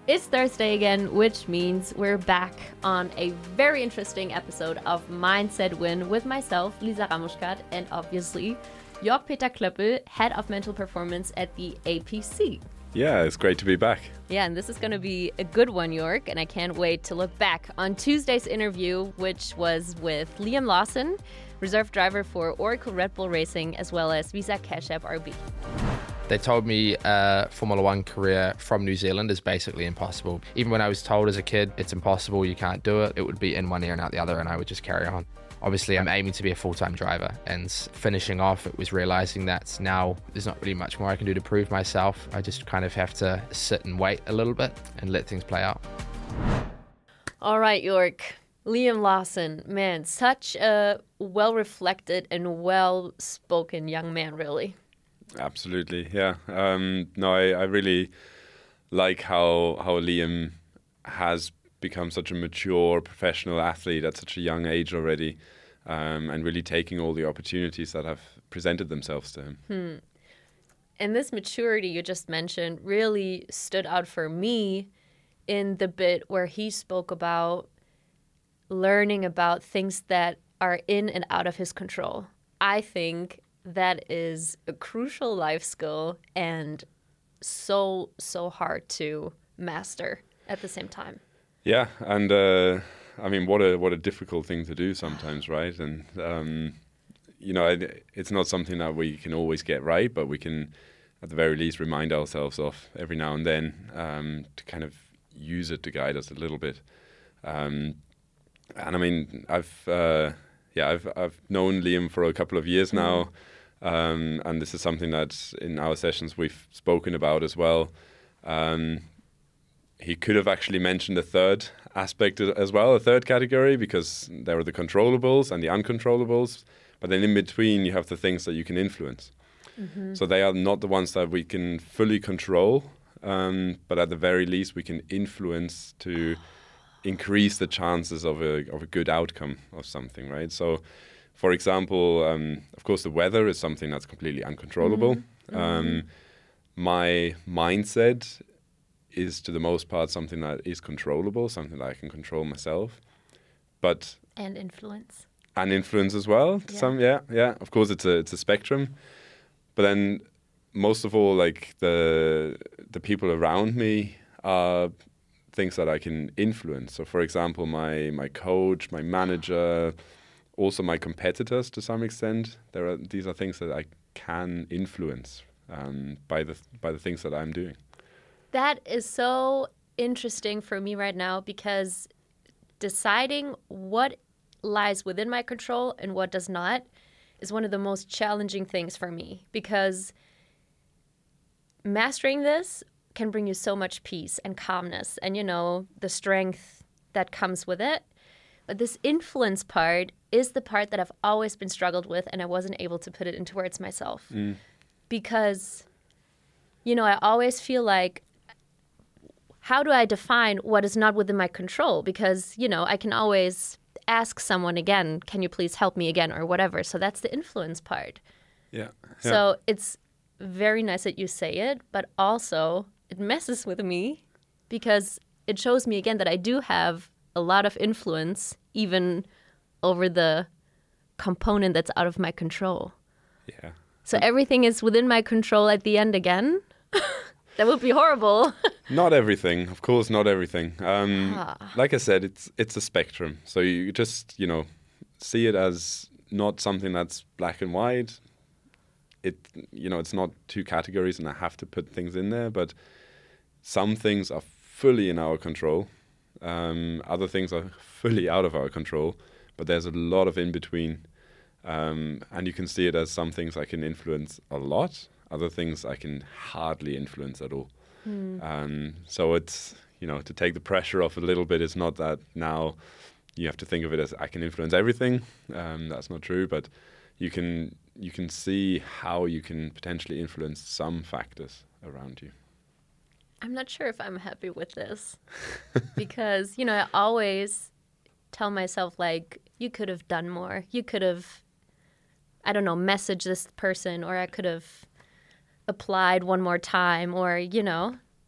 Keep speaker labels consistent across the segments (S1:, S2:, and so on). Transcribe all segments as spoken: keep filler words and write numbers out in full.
S1: It's Thursday again, which means we're back on a very interesting episode of Mindset Win with myself, Lisa Ramuschkat, and obviously Jörg Peter Klöppel, Head of Mental Performance at the A P C.
S2: Yeah, it's great to be back.
S1: Yeah, and this is going to be a good one, Jörg, and I can't wait to look back on Tuesday's interview, which was with Liam Lawson, reserve driver for Oracle Red Bull Racing, as well as Visa Cash App R B.
S3: They told me a Formula One career from New Zealand is basically impossible. Even when I was told as a kid, it's impossible, you can't do it, it would be in one ear and out the other, and I would just carry on. Obviously, I'm aiming to be a full-time driver, and finishing off, it was realizing that now there's not really much more I can do to prove myself. I just kind of have to sit and wait a little bit and let things play out.
S1: All right, Jörg. Liam Lawson, man, such a well-reflected and well-spoken young man, really.
S2: Absolutely, yeah. Um, no, I, I really like how how Liam has become such a mature professional athlete at such a young age already, um, and really taking all the opportunities that have presented themselves to him.
S1: Hmm. And this maturity you just mentioned really stood out for me in the bit where he spoke about learning about things that are in and out of his control. I think that is a crucial life skill and so, so hard to master at the same time.
S2: Yeah, and uh, I mean, what a what a difficult thing to do sometimes, right? And um, you know, it, it's not something that we can always get right, but we can, at the very least, remind ourselves of every now and then um, to kind of use it to guide us a little bit. Um, and I mean, I've uh, yeah, I've I've known Liam for a couple of years now. Um, and this is something that in our sessions we've spoken about as well. Um, he could have actually mentioned a third aspect as well, a third category, because there are the controllables and the uncontrollables. But then in between, you have the things that you can influence. Mm-hmm. So they are not the ones that we can fully control, um, but at the very least, we can influence to increase the chances of a of a good outcome of something, right? So, for example, um, of course, the weather is something that's completely uncontrollable. Mm-hmm. Um, my mindset is, to the most part, something that is controllable, something that I can control myself. But
S1: and influence.
S2: And influence as well.
S1: Yeah.
S2: Some, yeah, yeah. Of course, it's a it's a spectrum. But then, most of all, like the the people around me are things that I can influence. So, for example, my my coach, my manager. Also, my competitors, to some extent, there are these are things that I can influence um, by the by the things that I'm doing.
S1: That is so interesting for me right now, because deciding what lies within my control and what does not is one of the most challenging things for me, because mastering this can bring you so much peace and calmness and, you know, the strength that comes with it. But this influence part is the part that I've always been struggled with, and I wasn't able to put it into words myself. Mm. Because, you know, I always feel like, how do I define what is not within my control? Because, you know, I can always ask someone again, can you please help me again, or whatever. So that's the influence part.
S2: Yeah. yeah.
S1: So it's very nice that you say it, but also it messes with me, because it shows me again that I do have a lot of influence, even over the component that's out of my control.
S2: Yeah.
S1: So everything is within my control at the end again? That would be horrible.
S2: Not everything, of course, not everything. Um, ah. Like I said, it's it's a spectrum. So you just, you know, see it as not something that's black and white. It, you know, it's not two categories and I have to put things in there, but some things are fully in our control. Um, other things are fully out of our control, but there's a lot of in between. Um, and you can see it as some things I can influence a lot, other things I can hardly influence at all. Mm. Um, so it's, you know, to take the pressure off a little bit, it's not that now you have to think of it as I can influence everything. Um, that's not true, but you can you can see how you can potentially influence some factors around you.
S1: I'm not sure if I'm happy with this because, you know, I always tell myself, like, you could have done more. You could have, I don't know, messaged this person, or I could have applied one more time, or, you know.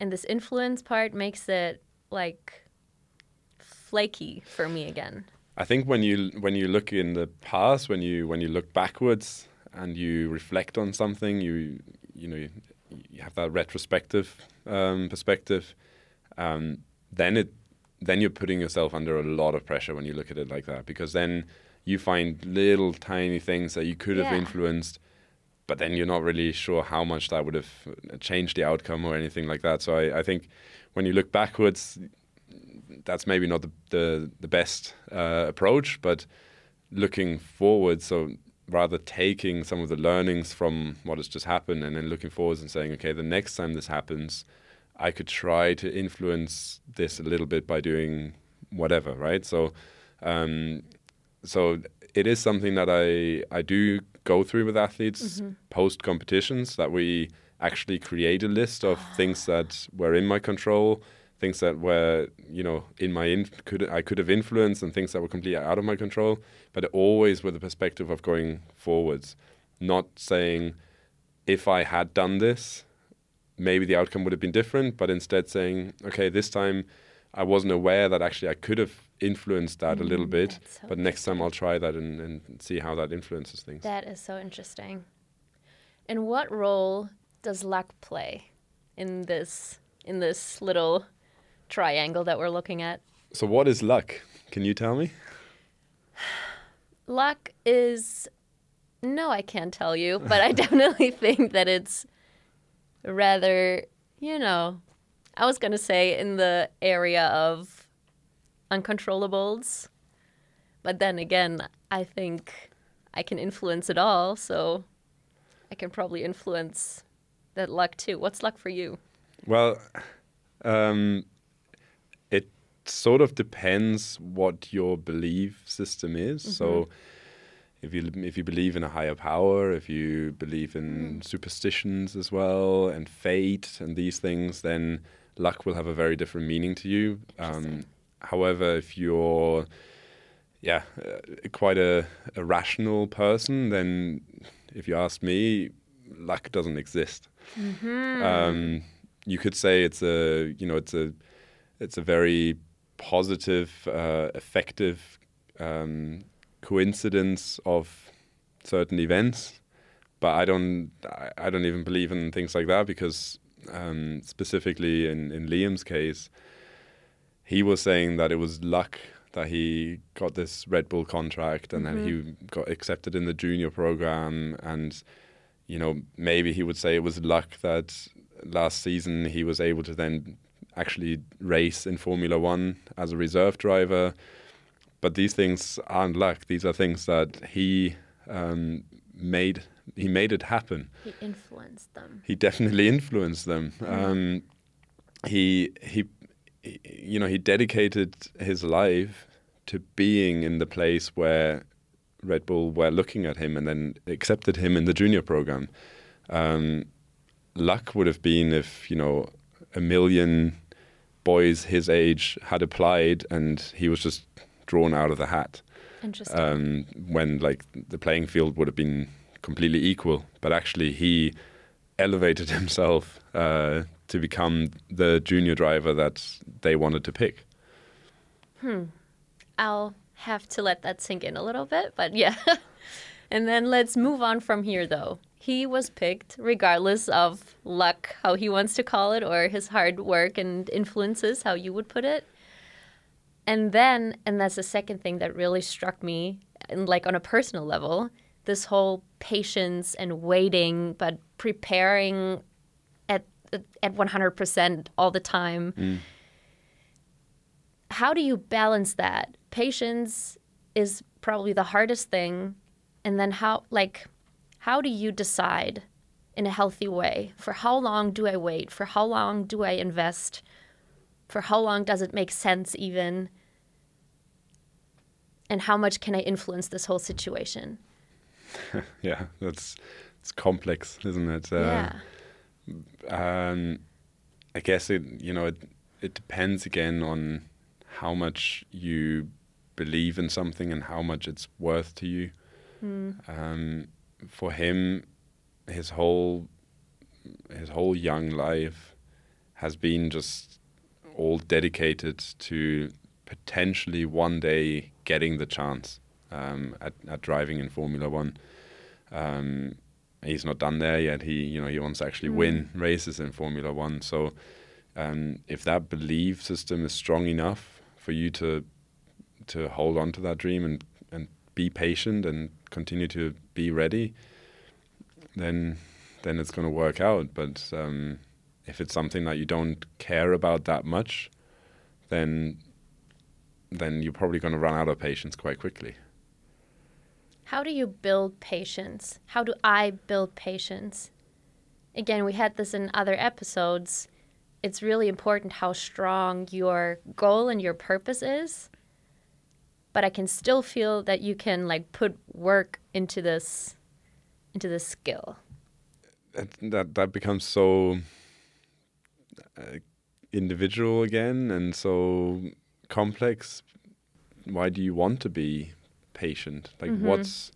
S1: and this influence part makes it like flaky for me again.
S2: I think when you when you look in the past, when you when you look backwards and you reflect on something, you you know you, you have that retrospective um, perspective. Um, then it then you're putting yourself under a lot of pressure when you look at it like that, because then you find little tiny things that you could have
S1: Yeah.
S2: influenced, but then you're not really sure how much that would have changed the outcome or anything like that. So I, I think when you look backwards, that's maybe not the the, the best uh, approach, but looking forward, so rather taking some of the learnings from what has just happened and then looking forwards and saying, okay, the next time this happens, I could try to influence this a little bit by doing whatever, right? So um, so it is something that I, I do go through with athletes mm-hmm. post-competitions, that we actually create a list of things that were in my control, things that were, you know, in my in, could I could have influenced, and things that were completely out of my control, but always with the perspective of going forwards, not saying if I had done this, maybe the outcome would have been different, but instead saying, okay, this time I wasn't aware that actually I could have influenced that mm, a little bit, so but next time I'll try that and, and see how that influences things.
S1: That is so interesting. And what role does luck play in this in this little triangle that we're looking at?
S2: So what is luck? Can you tell me?
S1: Luck is, no, I can't tell you, but I definitely think that it's rather, you know, I was going to say in the area of uncontrollables, but then again, I think I can influence it all, so I can probably influence that luck too. What's luck for you?
S2: Well, um, it sort of depends what your belief system is. Mm-hmm. So if you if you believe in a higher power, if you believe in mm. superstitions as well, and fate and these things, then luck will have a very different meaning to you. Um, however, if you're yeah uh, quite a, a rational person, then if you ask me, luck doesn't exist. Mm-hmm. Um, you could say it's a you know it's a it's a very positive, uh, effective um, coincidence of certain events, but I don't I, I don't even believe in things like that, because um, specifically in, in Liam's case, he was saying that it was luck that he got this Red Bull contract and mm-hmm. then he got accepted in the junior program, and you know maybe he would say it was luck that last season he was able to then actually race in Formula One as a reserve driver. But these things aren't luck. These are things that he um, made. He made it happen.
S1: He influenced them.
S2: He definitely influenced them. Mm. Um, he, he, he, you know, he dedicated his life to being in the place where Red Bull were looking at him and then accepted him in the junior program. Um, luck would have been if, you know, a million boys his age had applied and he was just drawn out of the hat.
S1: Interesting.
S2: Um, when like the playing field would have been completely equal, but actually he elevated himself uh, to become the junior driver that they wanted to pick.
S1: Hmm. I'll have to let that sink in a little bit, but yeah. And then let's move on from here, though. He was picked regardless of luck, how he wants to call it, or his hard work and influences, how you would put it. And then, and that's the second thing that really struck me, and like on a personal level, this whole patience and waiting, but preparing at at one hundred percent all the time. Mm. How do you balance that? Patience is probably the hardest thing. And then how, like, how do you decide in a healthy way? For how long do I wait? For how long do I invest? For how long does it make sense even? And how much can I influence this whole situation?
S2: Yeah, that's it's complex, isn't it? Uh,
S1: yeah.
S2: Um, I guess it, you know, it, it depends again on how much you believe in something and how much it's worth to you. Mm. Um, for him, his whole his whole young life has been just all dedicated to potentially one day getting the chance um, at, at driving in Formula One. Um, he's not done there yet. He, you know, he wants to actually mm. win races in Formula One. So um, if that belief system is strong enough for you to to hold on to that dream and, and be patient and continue to be ready, then then it's going to work out. But um, if it's something that you don't care about that much, then then you're probably going to run out of patience quite quickly.
S1: How do you build patience? How do I build patience? Again, we had this in other episodes. It's really important how strong your goal and your purpose is. But I can still feel that you can like put work into this into this skill.
S2: That that, that becomes so uh, individual again and so complex. Why do you want to be patient? Like mm-hmm. what's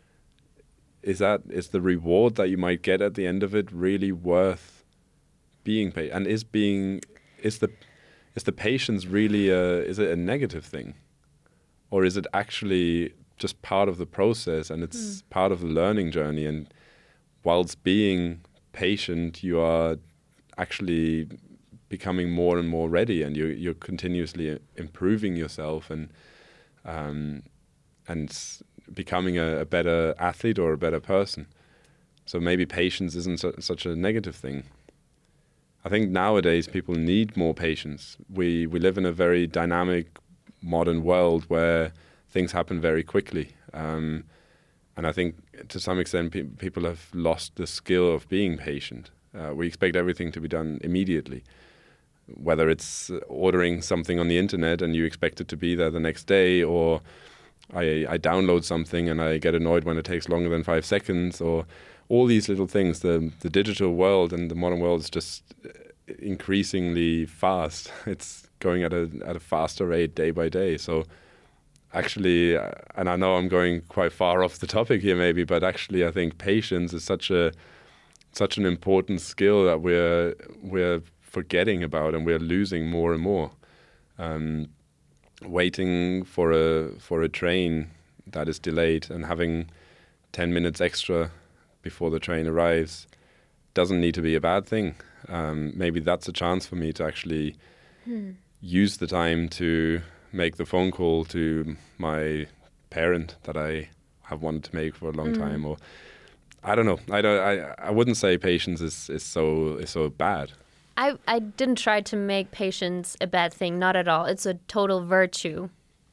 S2: is that is the reward that you might get at the end of it really worth being patient? And is being is the is the patience really a, is it a negative thing? Or is it actually just part of the process and it's mm. part of the learning journey? And whilst being patient, you are actually becoming more and more ready, and you're, you're continuously improving yourself and um, and becoming a, a better athlete or a better person. So maybe patience isn't su- such a negative thing. I think nowadays people need more patience. We we live in a very dynamic modern world where things happen very quickly. Um, and I think to some extent pe- people have lost the skill of being patient. Uh, we expect everything to be done immediately. Whether it's ordering something on the internet and you expect it to be there the next day, or I, I download something and I get annoyed when it takes longer than five seconds, or all these little things. The, the digital world and the modern world is just increasingly fast. It's going at a at a faster rate day by day. So actually, and I know I'm going quite far off the topic here maybe, but actually I think patience is such a such an important skill that we're we're forgetting about and we're losing more and more. Um, waiting for a for a train that is delayed and having ten minutes extra before the train arrives doesn't need to be a bad thing. Um, maybe that's a chance for me to actually hmm. use the time to make the phone call to my parent that I have wanted to make for a long mm. time. Or I don't know. I don't. I I wouldn't say patience is, is so is so bad.
S1: I I didn't try to make patience a bad thing. Not at all. It's a total virtue.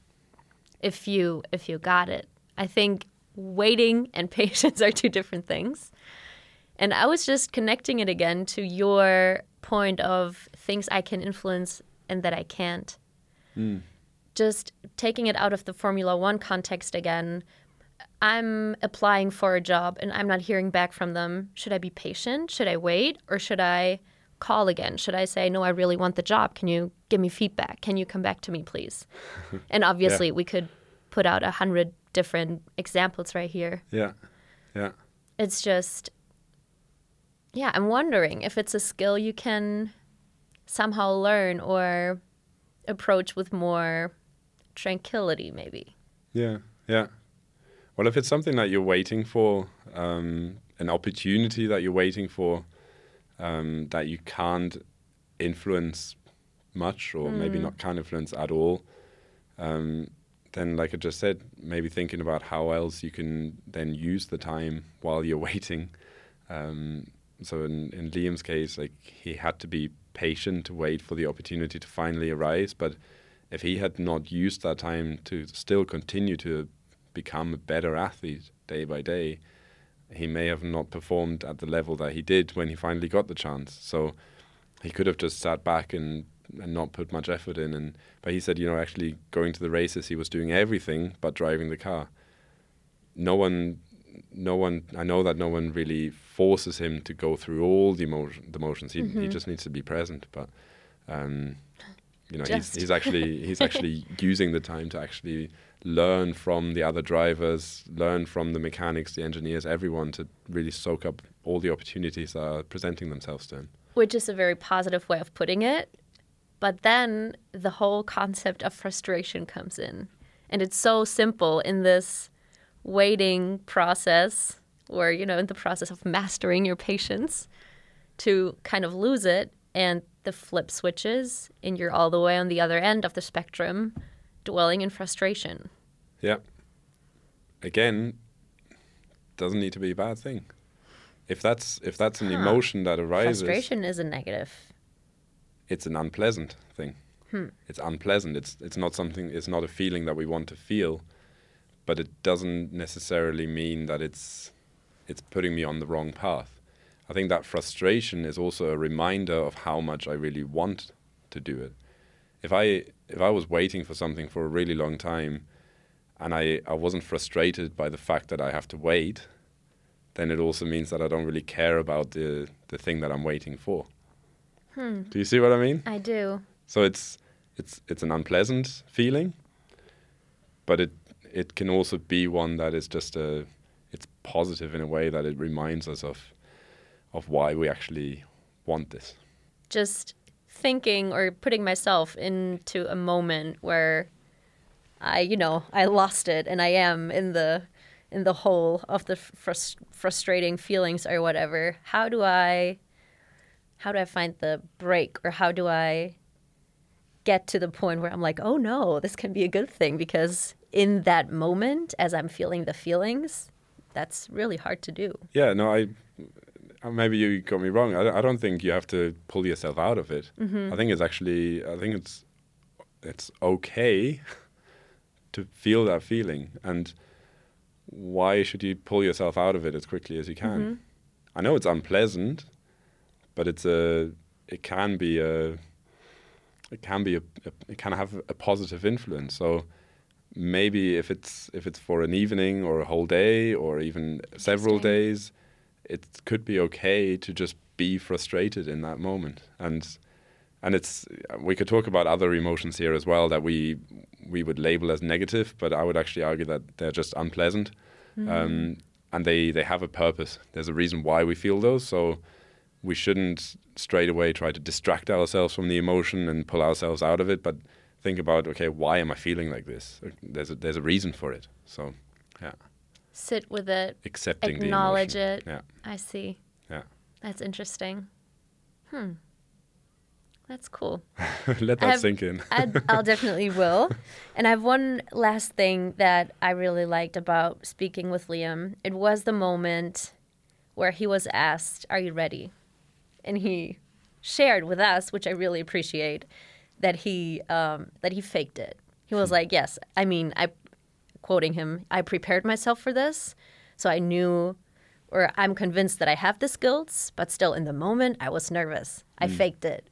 S1: If you if you got it, I think waiting and patience are two different things. And I was just connecting it again to your point of things I can influence and that I can't. Mm. Just taking it out of the Formula One context again, I'm applying for a job and I'm not hearing back from them. Should I be patient? Should I wait? Or should I call again? Should I say, no, I really want the job. Can you give me feedback? Can you come back to me, please? And obviously yeah. we could put out a hundred different examples right here.
S2: Yeah, yeah.
S1: It's just... Yeah, I'm wondering if it's a skill you can somehow learn or approach with more tranquility, maybe.
S2: Yeah, yeah. Well, if it's something that you're waiting for, um, an opportunity that you're waiting for, um, that you can't influence much or mm. maybe not can't influence at all, um, then like I just said, maybe thinking about how else you can then use the time while you're waiting. Um, So in, in Liam's case, like he had to be patient to wait for the opportunity to finally arise. But if he had not used that time to still continue to become a better athlete day by day, he may have not performed at the level that he did when he finally got the chance. So he could have just sat back and, and not put much effort in. And but he said, you know, actually going to the races, he was doing everything but driving the car. No one... No one. I know that no one really forces him to go through all the emotion, the motions. He mm-hmm. he just needs to be present. But um, you know, he's, he's actually he's actually using the time to actually learn from the other drivers, learn from the mechanics, the engineers, everyone, to really soak up all the opportunities are presenting themselves to him.
S1: Which is a very positive way of putting it. But then the whole concept of frustration comes in. And it's so simple in this waiting process, or, you know, in the process of mastering your patience, to kind of lose it, and the flip switches, and you're all the way on the other end of the spectrum, dwelling in frustration.
S2: Yeah. Again, doesn't need to be a bad thing. If that's if that's an huh. emotion that arises,
S1: frustration is a negative.
S2: It's an unpleasant thing. Hmm. It's unpleasant. It's it's not something. It's not a feeling that we want to feel, but it doesn't necessarily mean that it's it's putting me on the wrong path. I think that frustration is also a reminder of how much I really want to do it. If I if I was waiting for something for a really long time, and I, I wasn't frustrated by the fact that I have to wait, then it also means that I don't really care about the the thing that I'm waiting for. Hmm. Do you see what I mean?
S1: I do.
S2: So it's it's it's an unpleasant feeling, but it it can also be one that is just a it's positive in a way that it reminds us of of why we actually want this.
S1: Just thinking or putting myself into a moment where I, you know, I lost it and I am in the in the hole of the frust- frustrating feelings or whatever. How do I how do I find the break, or how do I get to the point where I'm like, oh no, this can be a good thing? Because in that moment, as I'm feeling the feelings, that's really hard to do.
S2: Yeah, no, I maybe you got me wrong. I, I don't think you have to pull yourself out of it. Mm-hmm. I think it's actually, I think it's it's okay to feel that feeling. And why should you pull yourself out of it as quickly as you can? Mm-hmm. I know it's unpleasant, but it's a it can be a it can be a, a it can have a positive influence. So maybe if it's if it's for an evening or a whole day or even several days, it could be okay to just be frustrated in that moment. And and it's we could talk about other emotions here as well that we we would label as negative, but I would actually argue that they're just unpleasant. Mm-hmm. Um, and they, they have a purpose. There's a reason why we feel those. So we shouldn't straight away try to distract ourselves from the emotion and pull ourselves out of it, but think about, okay, why am I feeling like this? There's a, there's a reason for it. So, yeah.
S1: Sit with it.
S2: Accepting
S1: acknowledge
S2: the emotion.
S1: it.
S2: Yeah.
S1: I see.
S2: Yeah.
S1: That's interesting. Hmm. That's cool.
S2: Let that
S1: have,
S2: sink in.
S1: I'll definitely will. And I have one last thing that I really liked about speaking with Liam. It was the moment where he was asked, "Are you ready?" And he shared with us, which I really appreciate, that he um, that he faked it. He was like, "Yes, I mean, I," quoting him, "I prepared myself for this, so I knew, or I'm convinced that I have the skills, but still in the moment I was nervous. I mm. faked it."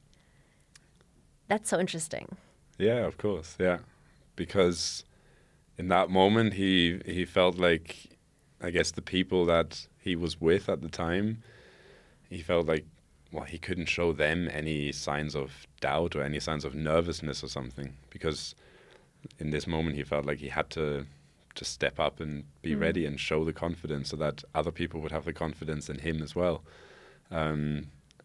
S1: That's so interesting.
S2: Yeah, of course. Yeah, because in that moment he he felt like, I guess, the people that he was with at the time, he felt like, well, he couldn't show them any signs of doubt or any signs of nervousness or something, because in this moment he felt like he had to just step up and be mm. ready and show the confidence so that other people would have the confidence in him as well. Um,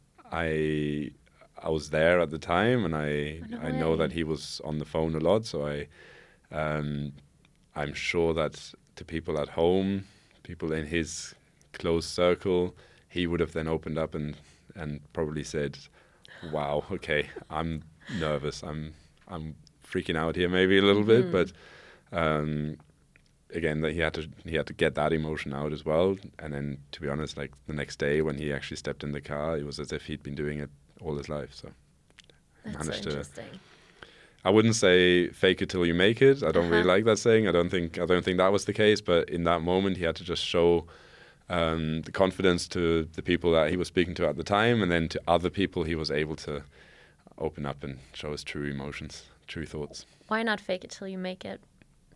S2: I I was there at the time, and I
S1: no
S2: I know that he was on the phone a lot, so I um, I'm sure that to people at home, people in his close circle, he would have then opened up and and probably said, "Wow, okay, I'm nervous. I'm I'm freaking out here, maybe a little mm-hmm. bit." But um, again, that he had to he had to get that emotion out as well. And then, to be honest, like the next day when he actually stepped in the car, it was as if he'd been doing it all his life. So
S1: that's
S2: managed
S1: so interesting.
S2: To, I wouldn't say fake it till you make it. I don't
S1: uh-huh.
S2: really like that saying. I don't think I don't think that was the case. But in that moment, he had to just show um, the confidence to the people that he was speaking to at the time, and then to other people, he was able to open up and show his true emotions, true thoughts.
S1: Why not fake it till you make it?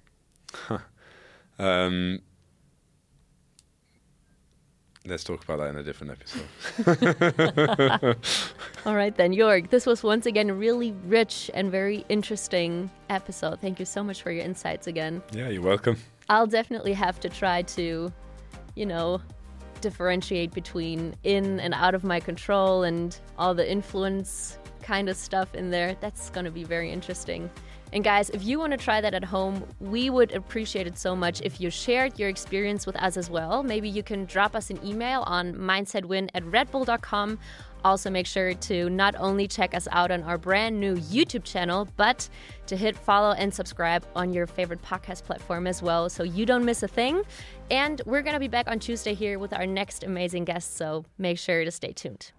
S2: um, Let's talk about that in a different episode.
S1: All right then, Jörg, this was once again a really rich and very interesting episode. Thank you so much for your insights again.
S2: Yeah, you're welcome.
S1: I'll definitely have to try to, you know, differentiate between in and out of my control and all the influence kind of stuff in there. That's going to be very interesting. And guys, if you want to try that at home, we would appreciate it so much if you shared your experience with us as well. Maybe you can drop us an email on mindsetwin at redbull dot com. Also, make sure to not only check us out on our brand new YouTube channel, but to hit follow and subscribe on your favorite podcast platform as well, so you don't miss a thing. And we're going to be back on Tuesday here with our next amazing guest, so make sure to stay tuned.